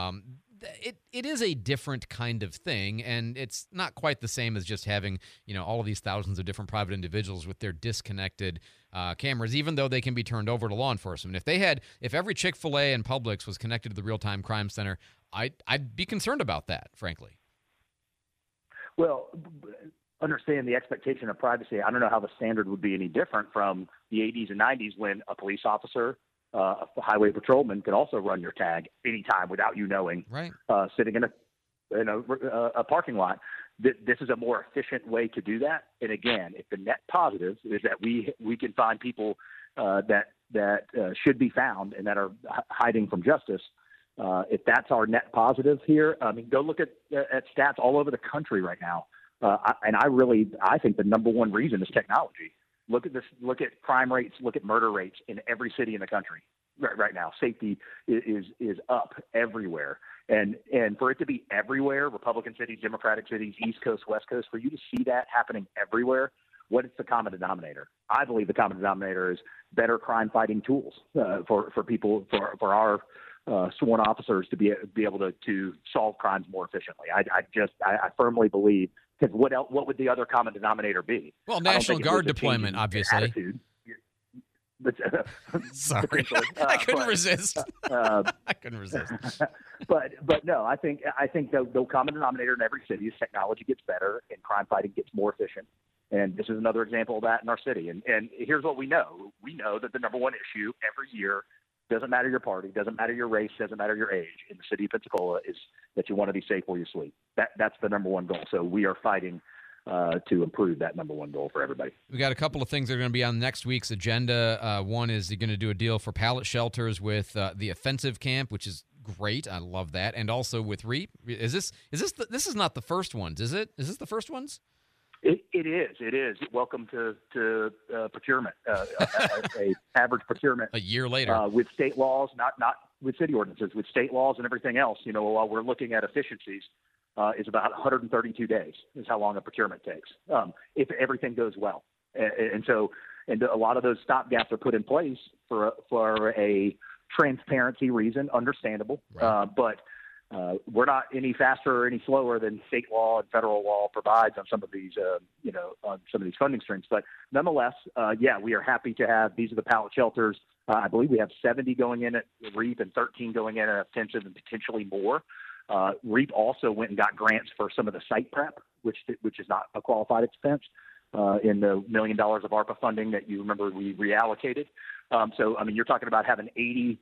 It is a different kind of thing, and it's not quite the same as just having, all of these thousands of different private individuals with their disconnected cameras, even though they can be turned over to law enforcement. If every Chick-fil-A and Publix was connected to the Real-Time Crime Center, I'd be concerned about that, frankly. Well, understand the expectation of privacy. I don't know how the standard would be any different from the 80s and 90s when a police officer, a highway patrolman could also run your tag anytime without you knowing, right? Sitting in a parking lot. This is a more efficient way to do that. And again, if the net positive is that we can find people that should be found and that are hiding from justice, if that's our net positive here, go look at stats all over the country right now. I think the number one reason is technology. Look at this. Look at crime rates. Look at murder rates in every city in the country right now. Safety is up everywhere, and for it to be everywhere, Republican cities, Democratic cities, East Coast, West Coast, for you to see that happening everywhere, what is the common denominator? I believe the common denominator is better crime fighting tools for people, for our sworn officers to be able to solve crimes more efficiently. I firmly believe. Because what would the other common denominator be? Well, National Guard deployment, obviously. Sorry, I couldn't resist. I couldn't resist. But no, I think the common denominator in every city is technology gets better and crime fighting gets more efficient. And this is another example of that in our city. And here's what we know. We know that the number one issue every year, doesn't matter your party, doesn't matter your race, doesn't matter your age, in the city of Pensacola, is that you want to be safe where you sleep. That's the number one goal. So we are fighting to improve that number one goal for everybody. We got a couple of things that are going to be on next week's agenda. One is you're going to do a deal for pallet shelters with the Offensive Camp, which is great. I love that. And also with REAP. This is not the first ones, is it? Is this the first ones? It is. Welcome to procurement, a average procurement. A year later. With state laws, not with city ordinances, with state laws and everything else, while we're looking at efficiencies, is about 132 days is how long a procurement takes, if everything goes well. And a lot of those stopgaps are put in place for a transparency reason, understandable, right. But we're not any faster or any slower than state law and federal law provides on some of these, on some of these funding streams. But nonetheless, we are happy to have, these are the pallet shelters. I believe we have 70 going in at REAP and 13 going in at Offensive and potentially more. REAP also went and got grants for some of the site prep, which is not a qualified expense, in the $1 million of ARPA funding that you remember we reallocated. You're talking about having 80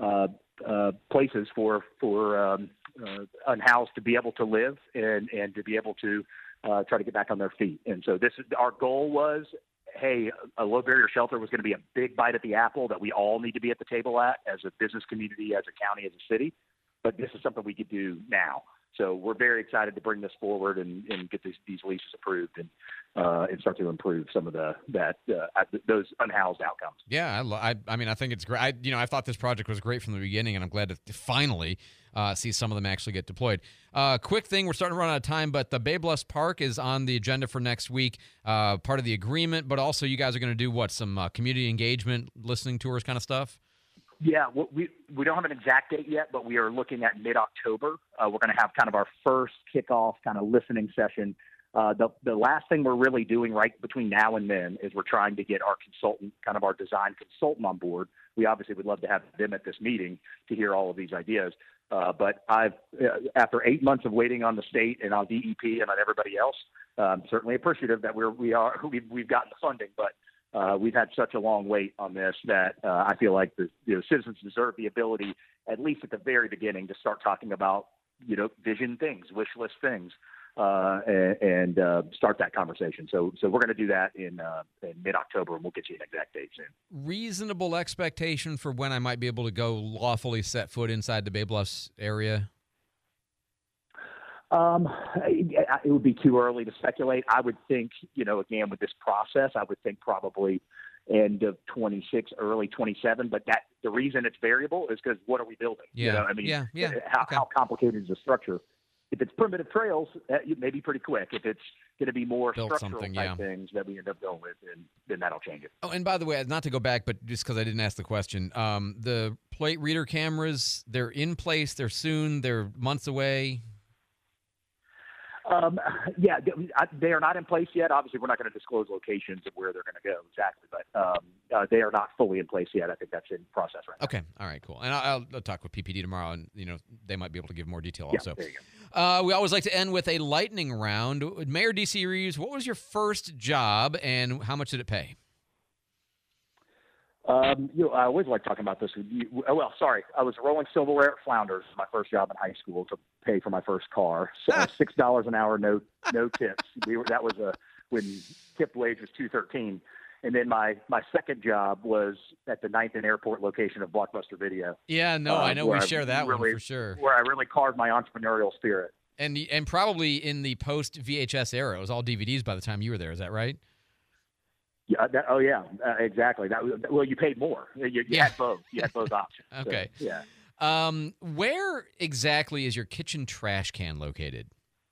places for unhoused to be able to live and to be able to try to get back on their feet. And so our goal was, hey, a low barrier shelter was going to be a big bite at the apple that we all need to be at the table at as a business community, as a county, as a city. But this is something we could do now. So we're very excited to bring this forward and get these leases approved and start to improve some of those unhoused outcomes. Yeah, I think it's great. I thought this project was great from the beginning, and I'm glad to finally see some of them actually get deployed. Quick thing, we're starting to run out of time, but the Bay Bluffs Park is on the agenda for next week, part of the agreement, but also you guys are going to do some community engagement, listening tours kind of stuff? Yeah, we don't have an exact date yet, but we are looking at mid-October. We're going to have kind of our first kickoff kind of listening session. The last thing we're really doing right between now and then is we're trying to get our consultant, kind of our design consultant on board. We obviously would love to have them at this meeting to hear all of these ideas. But after 8 months of waiting on the state and on DEP and on everybody else, I'm certainly appreciative that we've gotten the funding, but we've had such a long wait on this that I feel like the citizens deserve the ability, at least at the very beginning, to start talking about vision things, wish list things, and start that conversation. So we're going to do that in mid-October, and we'll get you an exact date soon. Reasonable expectation for when I might be able to go lawfully set foot inside the Bay Bluffs area? It would be too early to speculate. I would think, again, with this process, I would think probably end of 26, early 27. But the reason it's variable is because what are we building? Yeah. How complicated is the structure? If it's primitive trails, it may be pretty quick. If it's going to be more structural type things that we end up going with, then that'll change it. Oh, and by the way, not to go back, but just because I didn't ask the question, the plate reader cameras, they're in place, they're soon, they're months away. They are not in place yet. Obviously, we're not going to disclose locations of where they're going to go exactly, but they are not fully in place yet. I think that's in process right now. Okay. All right, cool. And I'll talk with PPD tomorrow, and they might be able to give more detail also. There you go. We always like to end with a lightning round. Mayor D.C. Reeves, what was your first job, and how much did it pay? I always like talking about this with you. I was rolling silverware at Flounders, my first job in high school, to pay for my first car. So $6 an hour, no tips. That was when tipped wage was $2.13. And then my second job was at the 9th and Airport location of Blockbuster Video. Yeah, no, I know we share that one for sure. Where I really carved my entrepreneurial spirit. And probably in the post VHS era, it was all DVDs by the time you were there. Is that right? Yeah. Exactly. You paid more. You had both. You had both options. Okay. So, yeah. Where exactly is your kitchen trash can located?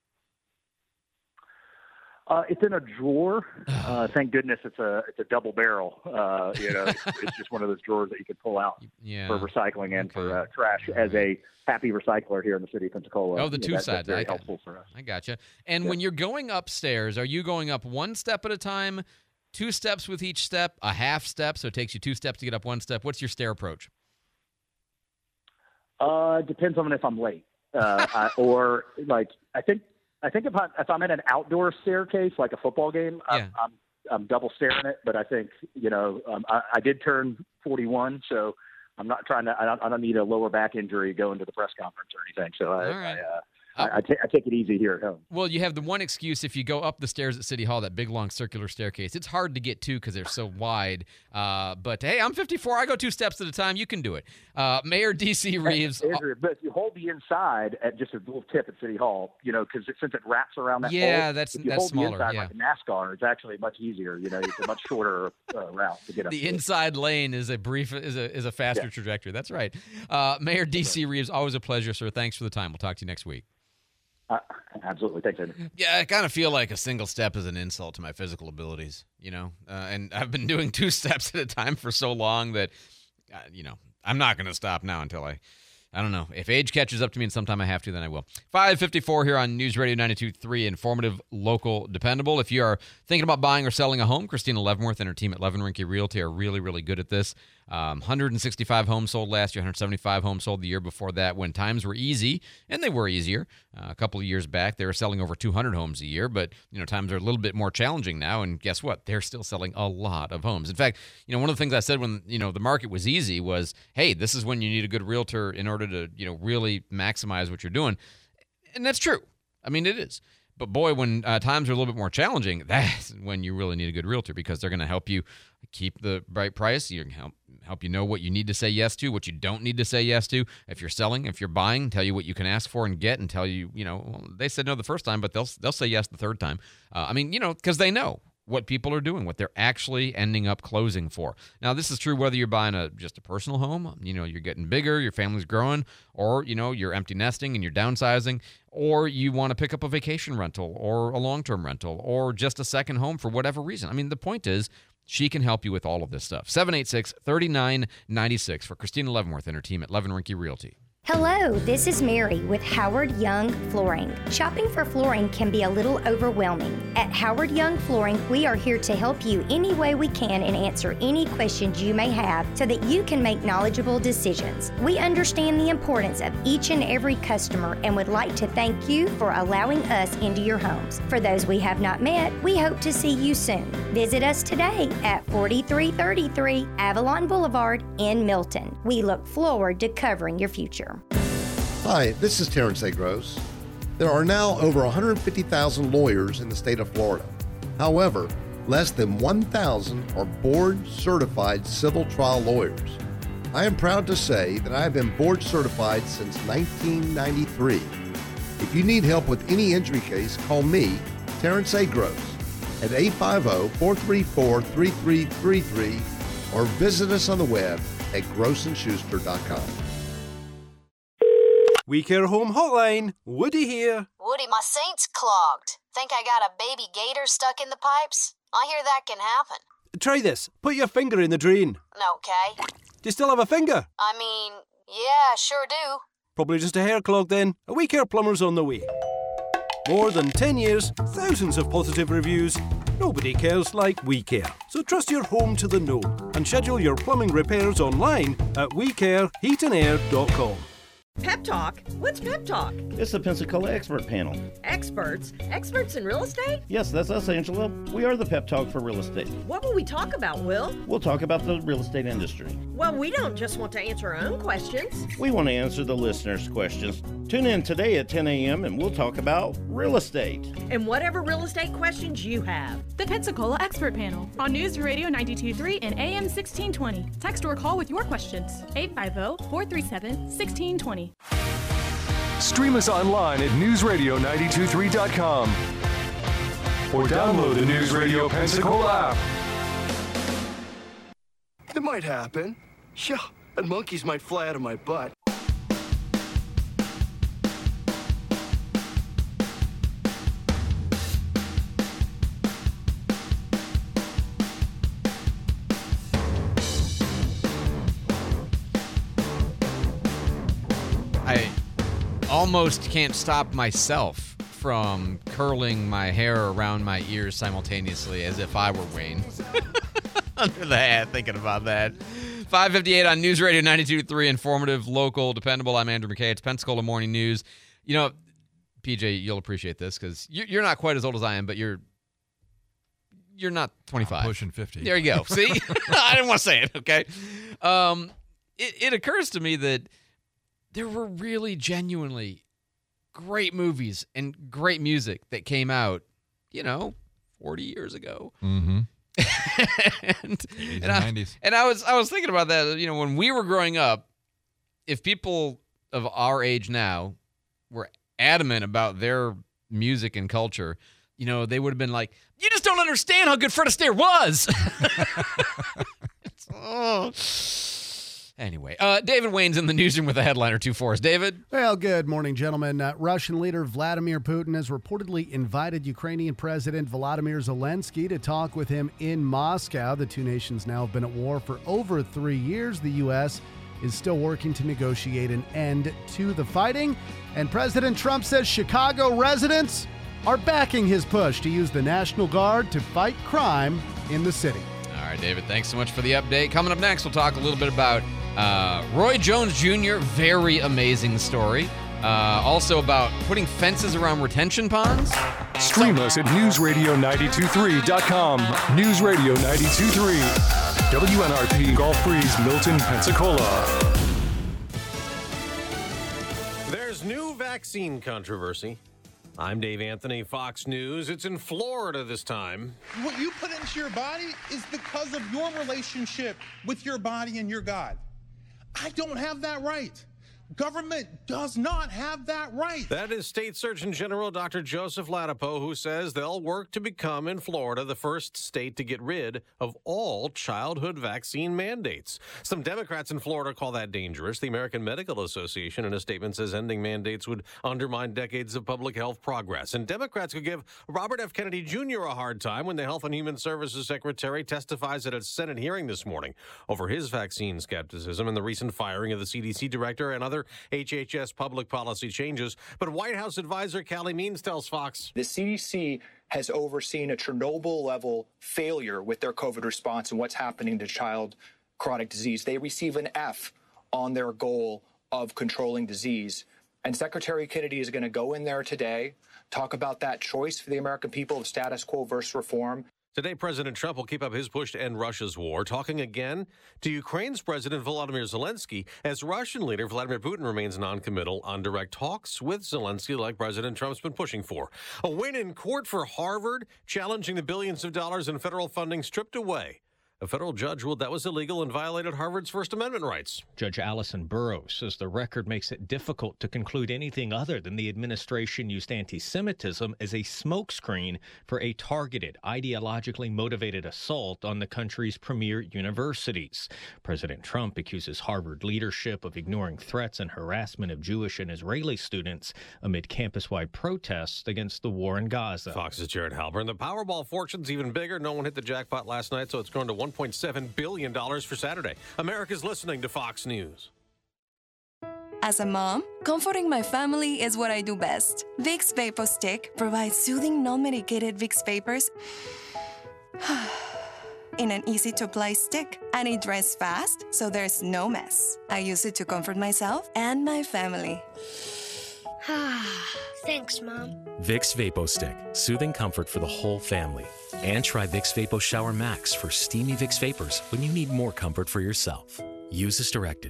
It's in a drawer. Thank goodness it's a double barrel. It's just one of those drawers that you can pull out for recycling and for trash. As a happy recycler here in the city of Pensacola. Oh, the two sides. That's very helpful for us. I gotcha. And when you're going upstairs, are you going up one step at a time? 2 steps with each step, a half step, so it takes you 2 steps to get up 1 step. What's your stair approach? Depends on if I'm late. I I think if I'm in an outdoor staircase like a football game, I'm double staring it. But I think I did turn 41, so I'm not trying to. I don't need a lower back injury going to the press conference or anything. So I take it easy here at home. Well, you have the one excuse if you go up the stairs at City Hall, that big, long, circular staircase. It's hard to get to because they're so wide. But, hey, I'm 54. I go 2 steps at a time. You can do it. Mayor D.C. Reeves. Andrew, but if you hold the inside at just a little tip at City Hall, because since it wraps around that hole, that's if you hold smaller. The inside like a NASCAR, it's actually much easier. It's a much shorter route to get up. The inside lane is a faster trajectory. That's right. Mayor D.C. Reeves, always a pleasure, sir. Thanks for the time. We'll talk to you next week. Absolutely. Thanks, Andrew. Yeah, I kind of feel like a single step is an insult to my physical abilities, and I've been doing 2 steps at a time for so long that, I'm not going to stop now until I don't know. If age catches up to me and sometime I have to, then I will. 5:54 here on News Radio 92.3, informative, local, dependable. If you are thinking about buying or selling a home, Christina Leavenworth and her team at Leavenworth Realty are really, really good at this. 165 homes sold last year, 175 homes sold the year before that when times were easy, and they were easier. A couple of years back, they were selling over 200 homes a year, but times are a little bit more challenging now, and guess what? They're still selling a lot of homes. In fact, one of the things I said when the market was easy was, hey, this is when you need a good realtor in order to really maximize what you're doing, and that's true. I mean, it is. But boy, when times are a little bit more challenging, that's when you really need a good realtor because they're going to help you keep the right price. You can help you know what you need to say yes to, what you don't need to say yes to. If you're selling, if you're buying, tell you what you can ask for and get, and tell you, they said no the first time, but they'll say yes the third time. Because they know what people are doing, what they're actually ending up closing for. Now, this is true whether you're buying just a personal home, you're getting bigger, your family's growing, or, you're empty nesting and you're downsizing, or you want to pick up a vacation rental or a long-term rental or just a second home for whatever reason. I mean, the point is, she can help you with all of this stuff. 786-3996 for Christina Leavenworth and her team at Leavenworth Realty. Hello, this is Mary with Howard Young Flooring. Shopping for flooring can be a little overwhelming. At Howard Young Flooring, we are here to help you any way we can and answer any questions you may have so that you can make knowledgeable decisions. We understand the importance of each and every customer and would like to thank you for allowing us into your homes. For those we have not met, we hope to see you soon. Visit us today at 4333 Avalon Boulevard in Milton. We look forward to covering your future. Hi, this is Terrence A. Gross. There are now over 150,000 lawyers in the state of Florida. However, less than 1,000 are board-certified civil trial lawyers. I am proud to say that I have been board-certified since 1993. If you need help with any injury case, call me, Terrence A. Gross, at 850-434-3333 or visit us on the web at grossandschuster.com. We Care Home Hotline, Woody here. Woody, my sink's clogged. Think I got a baby gator stuck in the pipes? I hear that can happen. Try this. Put your finger in the drain. Okay. Do you still have a finger? I mean, yeah, sure do. Probably just a hair clog then. A We Care plumber's on the way. More than 10 years, thousands of positive reviews. Nobody cares like We Care. So trust your home to the know and schedule your plumbing repairs online at wecareheatandair.com. Pep Talk? What's Pep Talk? It's the Pensacola Expert Panel. Experts? Experts in real estate? Yes, that's us, Angela. We are the Pep Talk for real estate. What will we talk about, Will? We'll talk about the real estate industry. Well, we don't just want to answer our own questions. We want to answer the listeners' questions. Tune in today at 10 a.m. and we'll talk about real estate. And whatever real estate questions you have. The Pensacola Expert Panel on News Radio 92.3 and AM 1620. Text or call with your questions. 850-437-1620. Stream us online at newsradio923.com or download the News Radio Pensacola app. It might happen. Yeah, and monkeys might fly out of my butt. I almost can't stop myself from curling my hair around my ears simultaneously as if I were Wayne. Under the hat, thinking about that. 5:58 on News Radio 92.3, informative, local, dependable. I'm Andrew McKay. It's Pensacola Morning News. You know, PJ, you'll appreciate this because you're not quite as old as I am, but you're not 25. I'm pushing 50. There you go. See? I didn't want to say it, okay? It occurs to me that there were really genuinely great movies and great music that came out, 40 years ago. Mm-hmm. and 80s and 90s. And I was thinking about that, when we were growing up, if people of our age now were adamant about their music and culture, they would have been like, you just don't understand how good Fred Astaire was. Anyway, David Wayne's in the newsroom with a headline or two for us. David? Well, good morning, gentlemen. Russian leader Vladimir Putin has reportedly invited Ukrainian President Volodymyr Zelensky to talk with him in Moscow. The two nations now have been at war for over 3 years. The U.S. is still working to negotiate an end to the fighting. And President Trump says Chicago residents are backing his push to use the National Guard to fight crime in the city. All right, David, thanks so much for the update. Coming up next, we'll talk a little bit about Roy Jones Jr., very amazing story. Also about putting fences around retention ponds. Stream us at newsradio923.com. News Radio 92.3. WNRP Gulf Breeze, Milton, Pensacola. There's new vaccine controversy. I'm Dave Anthony, Fox News. It's in Florida this time. What you put into your body is because of your relationship with your body and your God. I don't have that right. Government does not have that right. That is State Surgeon General Dr. Joseph Ladapo, who says they'll work to become, in Florida, the first state to get rid of all childhood vaccine mandates. Some Democrats in Florida call that dangerous. The American Medical Association, in a statement, says ending mandates would undermine decades of public health progress. And Democrats could give Robert F. Kennedy Jr. a hard time when the Health and Human Services Secretary testifies at a Senate hearing this morning over his vaccine skepticism and the recent firing of the CDC director and other HHS public policy changes. But White House advisor Callie Means tells Fox the CDC has overseen a Chernobyl-level failure with their COVID response and what's happening to child chronic disease. They receive an F on their goal of controlling disease. And Secretary Kennedy is going to go in there today, talk about that choice for the American people of status quo versus reform. Today, President Trump will keep up his push to end Russia's war, talking again to Ukraine's President Volodymyr Zelensky as Russian leader Vladimir Putin remains noncommittal on direct talks with Zelensky like President Trump's been pushing for. A win in court for Harvard, challenging the billions of dollars in federal funding stripped away. A federal judge ruled that was illegal and violated Harvard's First Amendment rights. Judge Allison Burroughs says the record makes it difficult to conclude anything other than the administration used anti-Semitism as a smokescreen for a targeted, ideologically motivated assault on the country's premier universities. President Trump accuses Harvard leadership of ignoring threats and harassment of Jewish and Israeli students amid campus-wide protests against the war in Gaza. Fox's Jared Halpern. The Powerball fortune's even bigger. No one hit the jackpot last night, so it's grown to $1.7 billion for Saturday. America's listening to Fox News. As a mom, comforting my family is what I do best. Vicks Vapor Stick provides soothing, non-medicated Vicks vapors in an easy-to-apply stick, and it dries fast, so there's no mess. I use it to comfort myself and my family. Thanks, Mom. Vicks Vapo Stick, soothing comfort for the whole family. And try Vicks Vapo Shower Max for steamy Vicks Vapors when you need more comfort for yourself. Use as directed.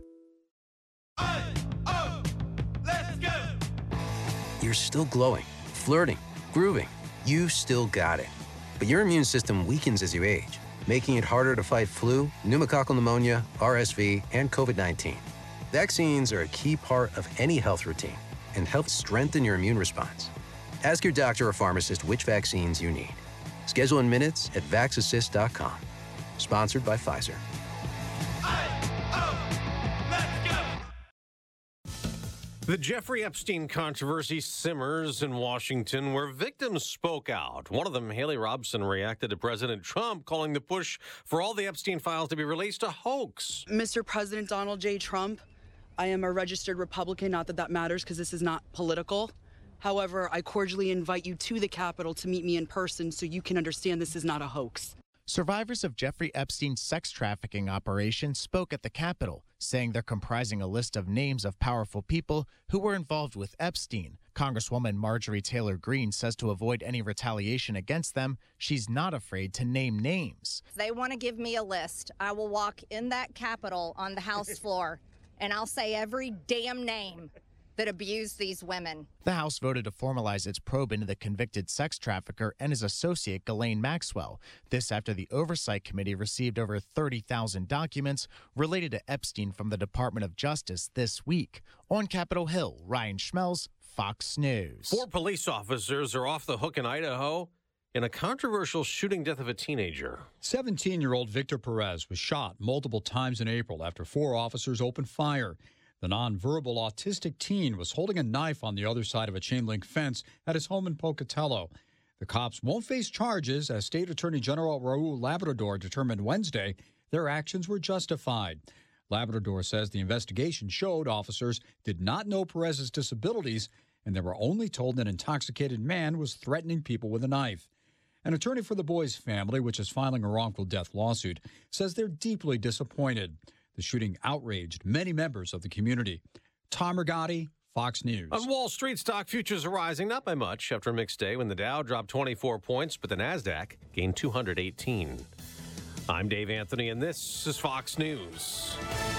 Let's go! You're still glowing, flirting, grooving. You still got it. But your immune system weakens as you age, making it harder to fight flu, pneumococcal pneumonia, RSV, and COVID-19. Vaccines are a key part of any health routine and help strengthen your immune response. Ask your doctor or pharmacist which vaccines you need. Schedule in minutes at VaxAssist.com. Sponsored by Pfizer. The Jeffrey Epstein controversy simmers in Washington, where victims spoke out. One of them, Haley Robson, reacted to President Trump, calling the push for all the Epstein files to be released a hoax. Mr. President Donald J. Trump, I am a registered Republican, not that that matters because this is not political. However, I cordially invite you to the Capitol to meet me in person so you can understand this is not a hoax. Survivors of Jeffrey Epstein's sex trafficking operation spoke at the Capitol, saying they're comprising a list of names of powerful people who were involved with Epstein, Congresswoman Marjorie Taylor Greene says to avoid any retaliation against them, she's not afraid to name names. They want to give me a list. I will walk in that Capitol on the House floor, and I'll say every damn name that abused these women. The House voted to formalize its probe into the convicted sex trafficker and his associate, Ghislaine Maxwell. This after the Oversight Committee received over 30,000 documents related to Epstein from the Department of Justice this week. On Capitol Hill, Ryan Schmelz, Fox News. 4 police officers are off the hook in Idaho in a controversial shooting death of a teenager. 17-year-old Victor Perez was shot multiple times in April after 4 officers opened fire. The nonverbal autistic teen was holding a knife on the other side of a chain-link fence at his home in Pocatello. The cops won't face charges as State Attorney General Raul Labrador determined Wednesday their actions were justified. Labrador says the investigation showed officers did not know Perez's disabilities and they were only told an intoxicated man was threatening people with a knife. An attorney for the boy's family, which is filing a wrongful death lawsuit, says they're deeply disappointed. The shooting outraged many members of the community. Tom Rigotti, Fox News. On Wall Street, stock futures are rising, not by much, after a mixed day when the Dow dropped 24 points, but the Nasdaq gained 218. I'm Dave Anthony, and this is Fox News.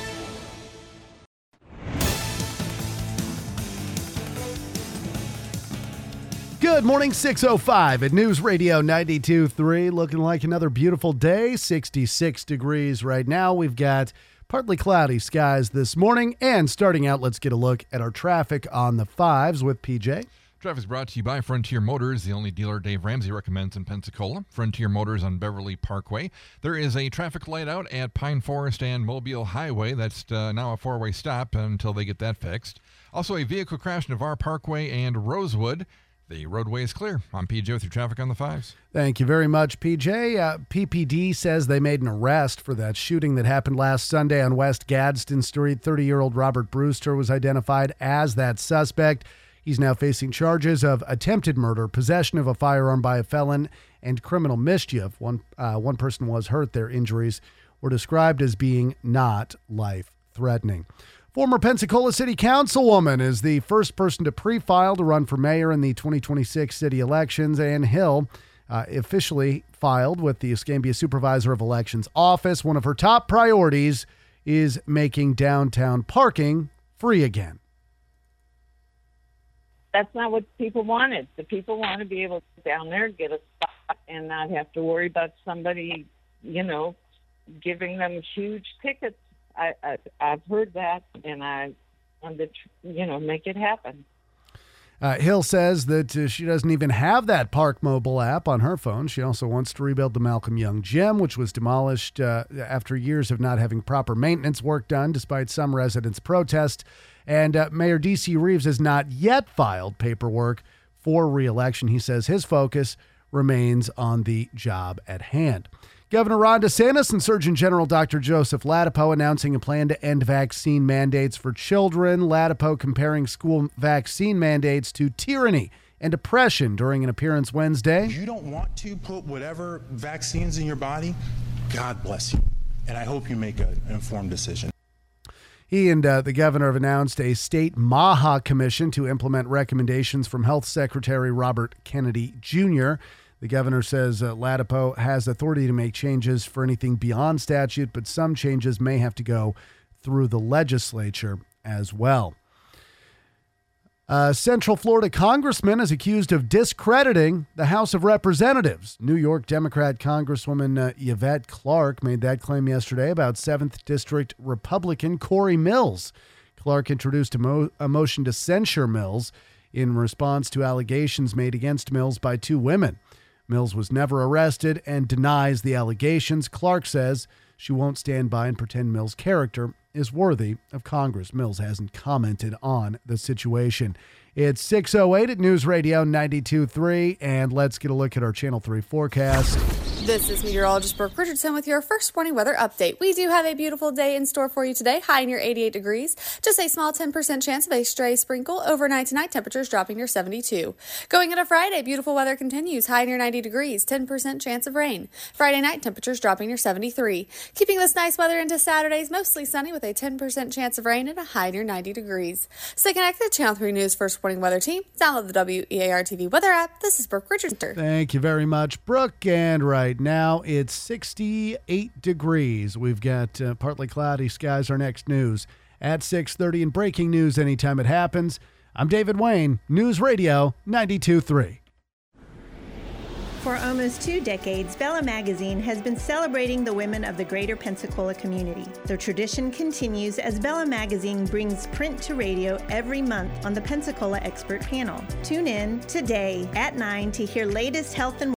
Good morning, 6:05 at News Radio 92.3. Looking like another beautiful day, 66 degrees right now. We've got partly cloudy skies this morning. And starting out, let's get a look at our traffic on the 5s with PJ. Traffic is brought to you by Frontier Motors, the only dealer Dave Ramsey recommends in Pensacola. Frontier Motors on Beverly Parkway. There is a traffic light out at Pine Forest and Mobile Highway. That's now a 4-way stop until they get that fixed. Also, a vehicle crash Navarre Parkway and Rosewood. The roadway is clear. I'm PJ with your traffic on the 5s. Thank you very much, PJ. PPD says they made an arrest for that shooting that happened last Sunday on West Gadsden Street. 30-year-old Robert Brewster was identified as that suspect. He's now facing charges of attempted murder, possession of a firearm by a felon, and criminal mischief. One person was hurt. Their injuries were described as being not life-threatening. Former Pensacola City Councilwoman is the first person to pre-file to run for mayor in the 2026 city elections. Ann Hill officially filed with the Escambia Supervisor of Elections office. One of her top priorities is making downtown parking free again. That's not what people wanted. The people want to be able to get down there, get a spot, and not have to worry about somebody, giving them huge tickets. I've heard that, and I want to, make it happen. Hill says that she doesn't even have that Park Mobile app on her phone. She also wants to rebuild the Malcolm Young Gym, which was demolished after years of not having proper maintenance work done, despite some residents' protest. And Mayor D.C. Reeves has not yet filed paperwork for re-election. He says his focus remains on the job at hand. Governor Ron DeSantis and Surgeon General Dr. Joseph Ladapo announcing a plan to end vaccine mandates for children. Ladapo comparing school vaccine mandates to tyranny and oppression during an appearance Wednesday. You don't want to put whatever vaccines in your body? God bless you. And I hope you make an informed decision. He and the governor have announced a state MAHA commission to implement recommendations from Health Secretary Robert Kennedy Jr. The governor says Ladapo has authority to make changes for anything beyond statute, but some changes may have to go through the legislature as well. Central Florida congressman is accused of discrediting the House of Representatives. New York Democrat Congresswoman Yvette Clarke made that claim yesterday about 7th District Republican Corey Mills. Clarke introduced a motion to censure Mills in response to allegations made against Mills by 2 women. Mills was never arrested and denies the allegations. Clarke says she won't stand by and pretend Mills' character is worthy of Congress. Mills hasn't commented on the situation. It's 6:08 at News Radio 92.3, and let's get a look at our Channel 3 forecast. This is meteorologist Brooke Richardson with your first morning weather update. We do have a beautiful day in store for you today, high near 88 degrees. Just a small 10% chance of a stray sprinkle. Overnight tonight, temperatures dropping near 72. Going into Friday, beautiful weather continues, high near 90 degrees, 10% chance of rain. Friday night, temperatures dropping near 73. Keeping this nice weather into Saturdays, mostly sunny with a 10% chance of rain and a high near 90 degrees. Stay connected to Channel 3 News First Morning Weather Team. Download the WEAR TV weather app. This is Brooke Richardson. Thank you very much, Brooke. And right now it's 68 degrees. We've got partly cloudy skies. Our next news at 6:30 and breaking news anytime it happens. I'm David Wayne, News Radio 92.3. For almost 2 decades, Bella Magazine has been celebrating the women of the greater Pensacola community. The tradition continues as Bella Magazine brings print to radio every month on the Pensacola Expert Panel. Tune in today at 9 to hear latest health and